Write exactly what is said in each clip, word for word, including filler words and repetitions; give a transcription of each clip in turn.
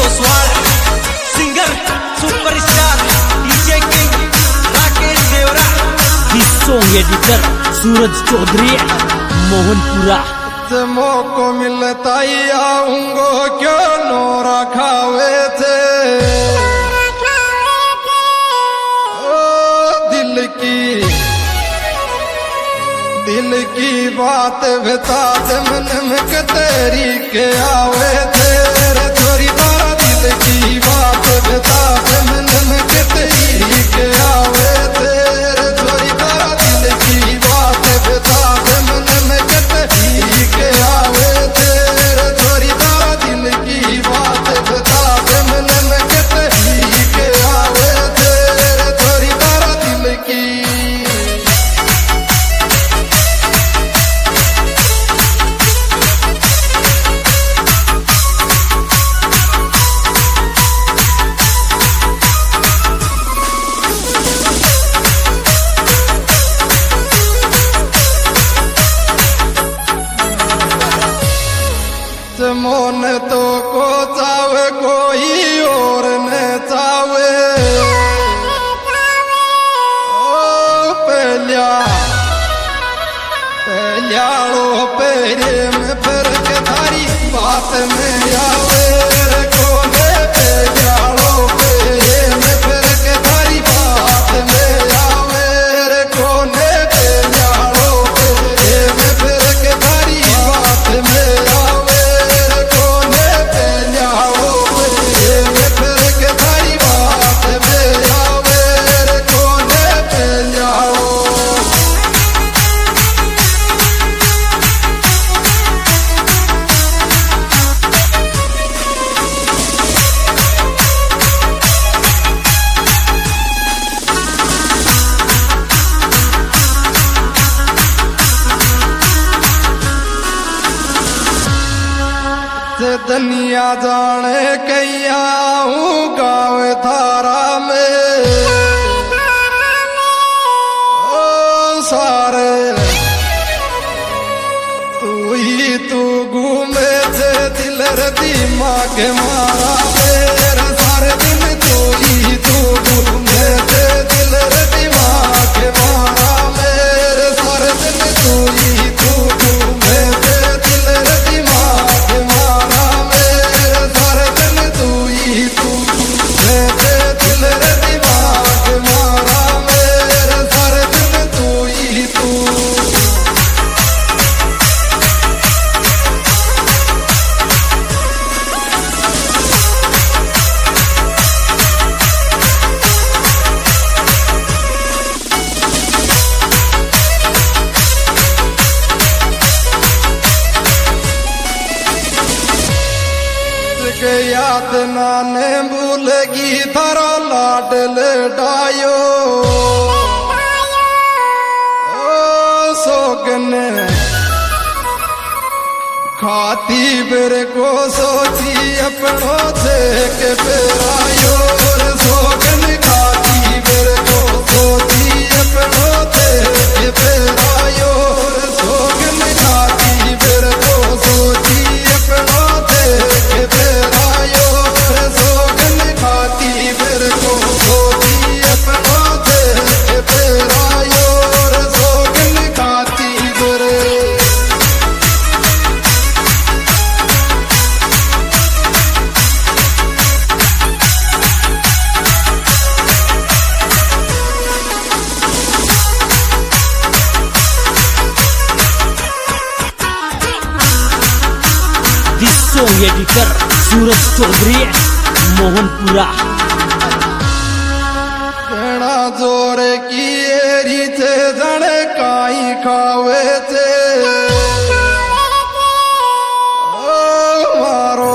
जोसवाल, singer superstar DJ king Rakesh Devra, song editor Suraj Chaudhary Mohanpura. मौको मिलता ही आऊंगो क्यों नोरा खावे थे ओ दिल की दिल की बात बता दे मन में तेरी के आवे थे छोरी तारा दिल की बात बता दे मन में तेरी के आवे थे छोरी तारा दिल की बात बता दे मन में तेरी के आवे थे छोरी तारा दिल की बात बता दे मन में तेरी के आवे थे छोरी तारा दिल की। मोन तो को चावे कोई और न चावे ओ पहलिया पहलियाड़ो पेरे में फर्क थारी बात में आवे कोने पहलियाड़ो पेरे में फर्क थारी बात में आवे कोने पहलियाड़ो पेरे में फर्क थारी बात में आवे दुनिया जाने कैया हूँ गाँव थारा में ओ सारे तू ही तू घूमे थे दिल दिमाग मारा मेरा सारे दिन तू ही तू घूमे थे दिल दिमाग मारा मेरे सारे दिन तू ही तू घूमे थे दिल दिमाग मारा याद नाने भूलगी थारा लाडल डायो ओ सोगन खाती बेर को सोची अपनों से के पेरायो सोगन खाती बेर को सोची अपनों से के पेरायो सोगन खाती बेर को सोची अपनों से के पेरायो सोगन खाती बेर को सोची अपनों से के पेरायो सोगन खाती बेर। Song editor Suraj Chaudhary Mohanpura. बेड़ा जोर की एरी थे जड़े काई खावे थे ओ मारो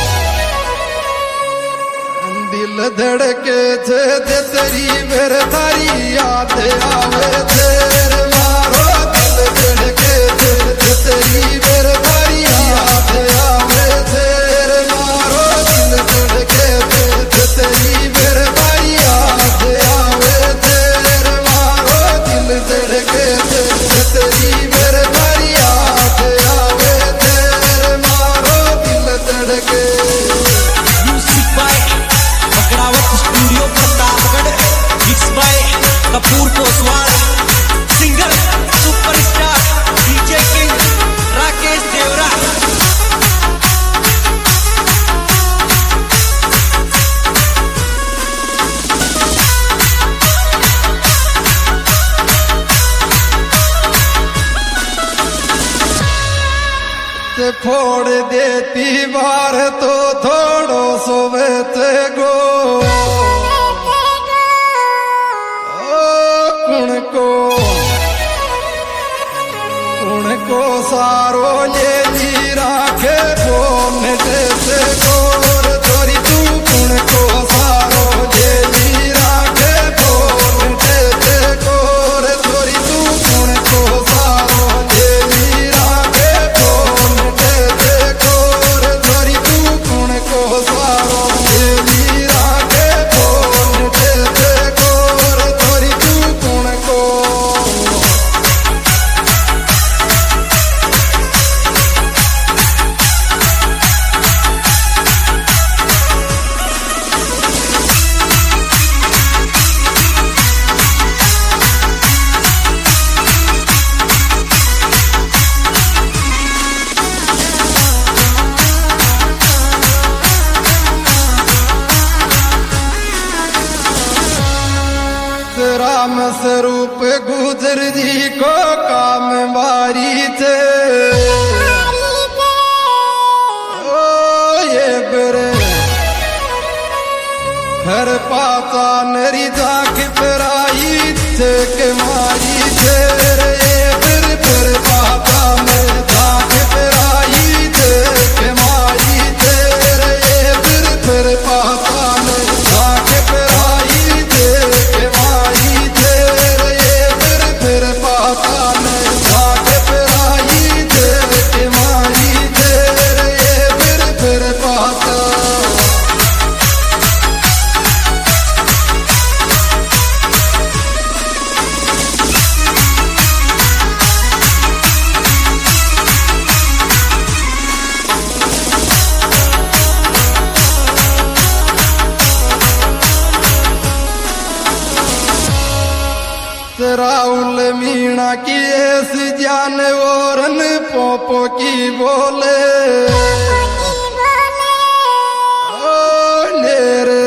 दिल धड़के थे तेरी बेर थारी याद आवे थे मारो दिल धड़के थे तेरी बेर थारी याद आवे थे मारो दिल धड़के थे तेरी बेर थारी याद आवे थे मारो दिल धड़के थे तेरी बेर थारी याद आवे थे मारो दिल धड़के। फोड़ देती बार तो थोड़ो सोवेते गो कुण को कुण को सारो ये जी राखे बोन जैसे गोर चोरी तू कुण को सारो ये जी राखे बोन जैसे गोर चोरी तू कुण को सारो ये जी राखे बोन जैसे गोर चोरी तू कुण को सारो ये जी राखे बोन जैसे गोर चोरी तू कुण को राम स्वरूप गुजर जी को काम मारी थे ओ ये बरे हर पाता नरी जाके पराई थे के मारी थे ये फिर फिर पाता में जाके पराई थे के मारी थे ये फिर फिर पाता में जाके पराई थे के मारी थे ये फिर फिर पाता में जाके पराई थे के मारी थे ये फिर फिर पाता राहुल मीणा की ऐस जान औरन पोपो की बोले ओ लेरे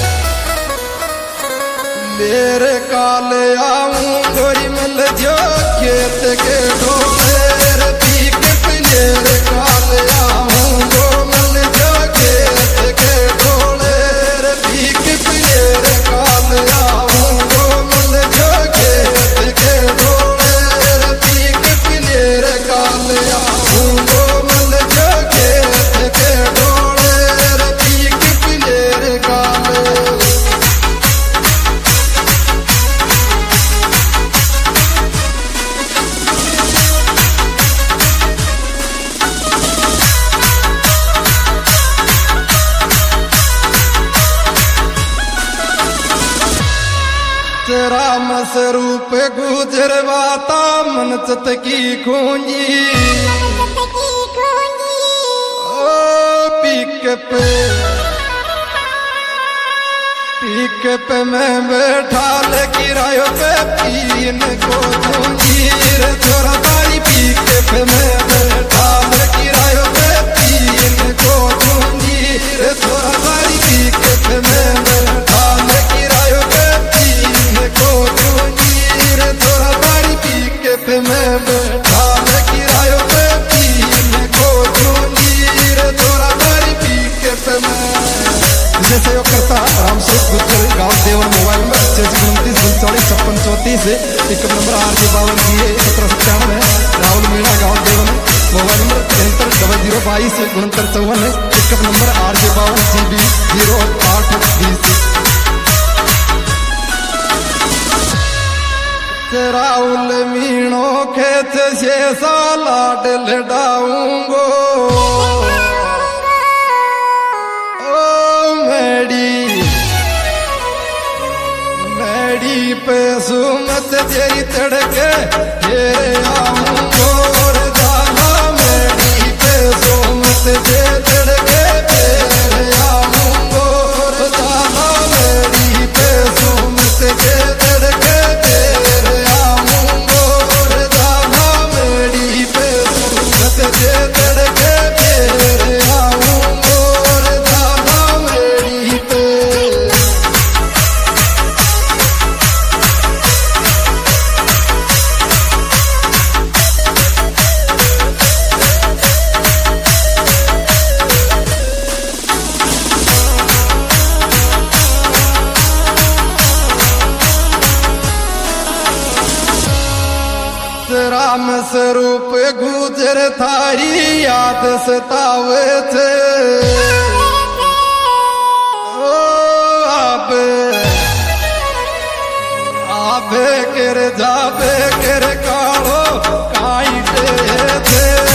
लेरे काले आऊं गोरी मिल जो खेत के डोले पीक लेरे काले आऊं गो मिल जो खेत के डोले पीक लेरे काले आऊं गो मिल जो खेत के डोले पीक लेरे काले आऊं गो मिल जो खेत के डोले पीक लेरे काले राम स्वरूप गुजरवाता मन चत की खूंजी ओ पीक पे पीक पे मैं बैठा ले किरायो पे पीन को दूंगी रे छोरा तारी पीक पे मैं बैठा ले किरायो पे पीन को दूंगी रे छोरा तारी पीक पे मैं बैठा ले किरायो पे को दूंगी रे थोड़ा तारी पीक पे मैं बैठा ले किरायो पे पीन को दूंगी रे थोड़ा तारी पीक पे मैं जैसे यो करता राम शेख गुजर गाँव देवन मोबाइल में छियासी उनतीस उनचालीस छप्पन चौतीस एक नंबर आर के बावन जी सत्रह सत्तावन है राहुल मीणा गाँव देवन मोबाइल नंबर तिहत्तर डबल जीरो बाईस उनहत्तर चौवन है एक नंबर आर के बावन सी बी जीरो आठ बीस राहुल मीणो खेत से सालाड लडाऊंगो ओ मेडी मेडी पे सुमत तेरी तड़के तेरे आऊंगो जाला मेडी पे सुमत ते तड़के तेरे आऊंगो जाला मेडी पे सुमत ते तड़के तड़के तेरे आऊंगो रे दादा मेरी पे नाम स्वरूप गुजर थारी याद सतावे थे ओ अब आबे कर जाबे कर कालो काई थे